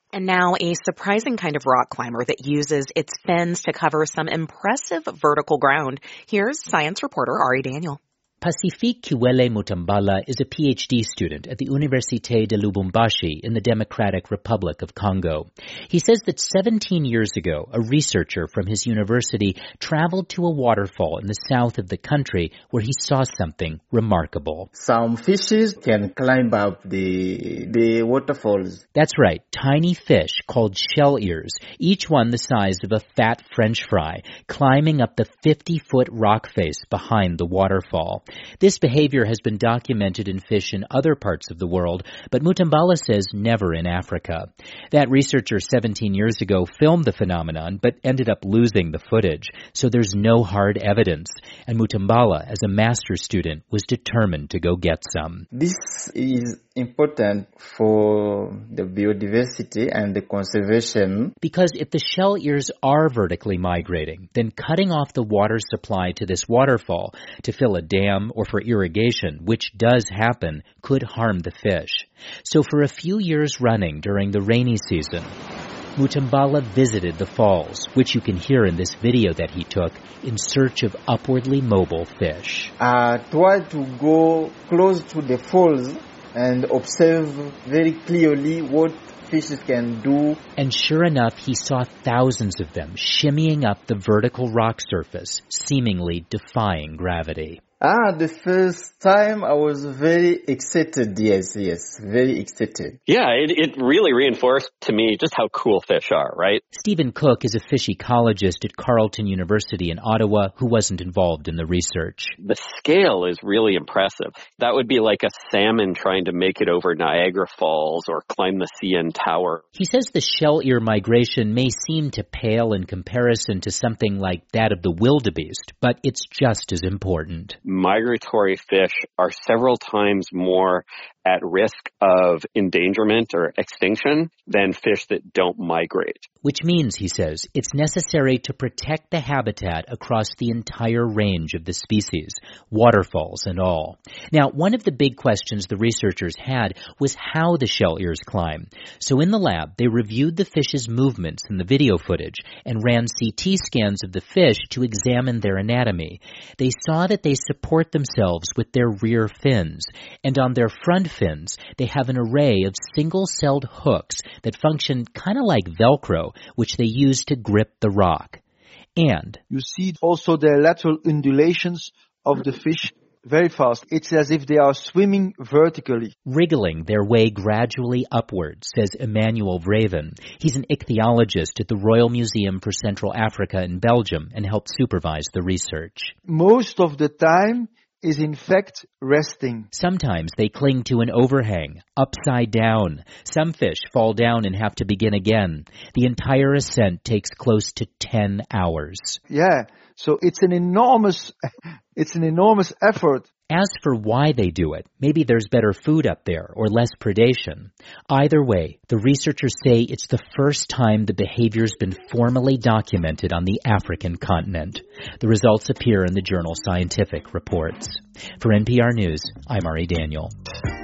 And now a surprising kind of rock climber that uses its fins to cover some impressive vertical ground. Here's science reporter Ari Daniel. Pacifique Kiwele Mutambala is a PhD student at the Université de Lubumbashi in the Democratic Republic of Congo. He says that 17 years ago, a researcher from his university traveled to a waterfall in the south of the country where he saw something remarkable. Some fishes can climb up the waterfalls. That's right, tiny fish called shell ears, each one the size of a fat French fry, climbing up the 50-foot rock face behind the waterfall. This behavior has been documented in fish in other parts of the world, but Mutambala says never in Africa. That researcher 17 years ago filmed the phenomenon, but ended up losing the footage, so there's no hard evidence. And Mutambala, as a master's student, was determined to go get some. This is important for the biodiversity and the conservation. Because if the shell ears are vertically migrating, then cutting off the water supply to this waterfall to fill a dam or for irrigation, which does happen, could harm the fish. So for a few years running during the rainy season, Mutambala visited the falls, which you can hear in this video that he took, in search of upwardly mobile fish. I tried to go close to the falls and observe very clearly what fishes can do. And sure enough, he saw thousands of them shimmying up the vertical rock surface, seemingly defying gravity. The first time I was very excited. Yes, very excited. Yeah, it really reinforced to me just how cool fish are, right? Stephen Cook is a fish ecologist at Carleton University in Ottawa who wasn't involved in the research. The scale is really impressive. That would be like a salmon trying to make it over Niagara Falls or climb the CN Tower. He says the shell ear migration may seem to pale in comparison to something like that of the wildebeest, but it's just as important. Migratory fish are several times more at risk of endangerment or extinction than fish that don't migrate. Which means, he says, it's necessary to protect the habitat across the entire range of the species, waterfalls and all. Now, one of the big questions the researchers had was how the shell ears climb. So in the lab, they reviewed the fish's movements in the video footage and ran CT scans of the fish to examine their anatomy. They saw that they support themselves with their rear fins, and on their front fins, they have an array of single-celled hooks that function kind of like Velcro, which they use to grip the rock. And you see also the lateral undulations of the fish very fast. It's as if they are swimming vertically. Wriggling their way gradually upward, says Emmanuel Vraven. He's an ichthyologist at the Royal Museum for Central Africa in Belgium and helped supervise the research. Most of the time is in fact resting. Sometimes they cling to an overhang, upside down. Some fish fall down and have to begin again. The entire ascent takes close to 10 hours. Yeah, so it's an enormous effort. As for why they do it, maybe there's better food up there or less predation. Either way, the researchers say it's the first time the behavior's been formally documented on the African continent. The results appear in the journal Scientific Reports. For NPR News, I'm Ari Daniel.